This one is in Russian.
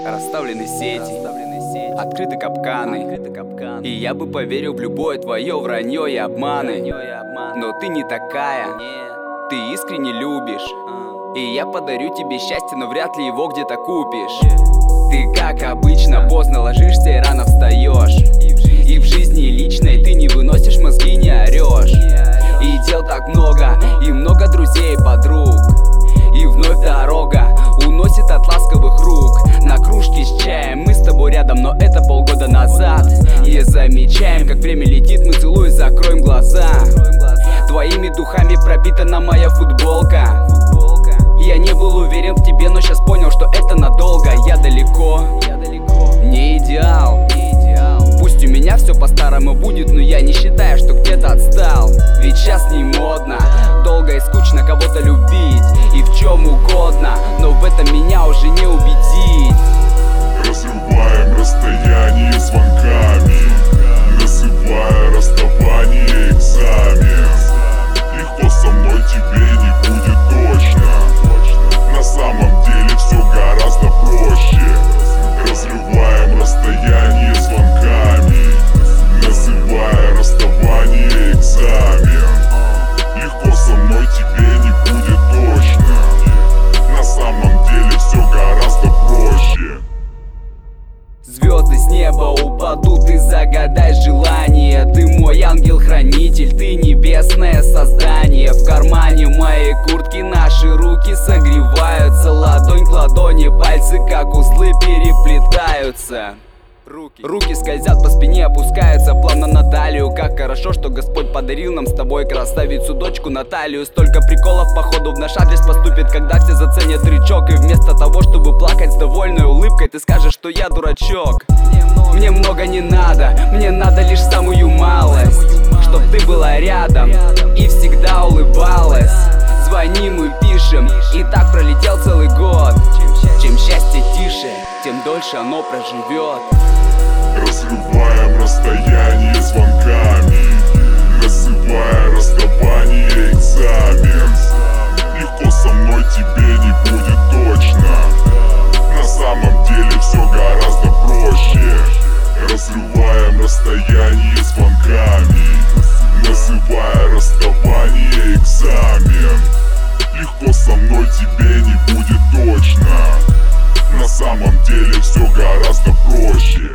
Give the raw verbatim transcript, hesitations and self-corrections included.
Расставлены сети, открыты капканы, и я бы поверил в любое твое вранье и обманы. Но ты не такая, ты искренне любишь, и я подарю тебе счастье, но вряд ли его где-то купишь. Ты, как обычно, поздно ложишься и рано встаешь, и в жизни личной ты не выносишь мозги, не орешь. И дел так много, и много друзей и подруг, и вновь дорога уносит от ласковых рук. На кружке с чаем мы с тобой рядом, но это полгода назад. И замечаем, как время летит, мы целуясь закроем глаза. Твоими духами пропитана моя футболка. Я не был уверен в тебе, но сейчас понял, что это надолго. Я далеко, не идеал. Пусть у меня все по-старому будет, но я не считаю, что где-то отстал. Ведь сейчас не модно долго и скучно кого-то любить, и в чем угодно, но в этом меня уже не убедить. Разрываем расстояние звонками, называя расставание экзамен. Легко со мной тебе не будет точно, на самом деле все гораздо проще. Разрываем расстояние звонками, называя расставание экзамен. Легко со мной тебе не будет точно, на самом деле все гораздо проще. Звезды с неба упадут и загадай желание. Ты мой ангел-хранитель, ты небесное создание. В кармане моей куртки наши руки согреваются. Ладонь к ладони, пальцы как узлы переплетаются. Руки. Руки скользят по спине, опускаются плавно на талию. Как хорошо, что Господь подарил нам с тобой красавицу дочку Наталью. Столько приколов походу в наш адрес поступит, когда все заценят рычаг. И вместо того, чтобы плакать с довольной улыбкой, ты скажешь, что я дурачок. Мне много не надо, мне надо лишь самую малость, чтоб ты была рядом и всегда улыбалась. Звони, мы пишем, и так пролетел целый год. Чем счастье тише, тем дольше оно проживет. Разрываем расстояние звонками, называя расставание экзамен. Легко со мной тебе не будет точно, на самом деле все гораздо проще. Разрываем расстояние звонками, называя расставание экзамен. Легко со мной тебе не будет точно, на самом деле все гораздо проще.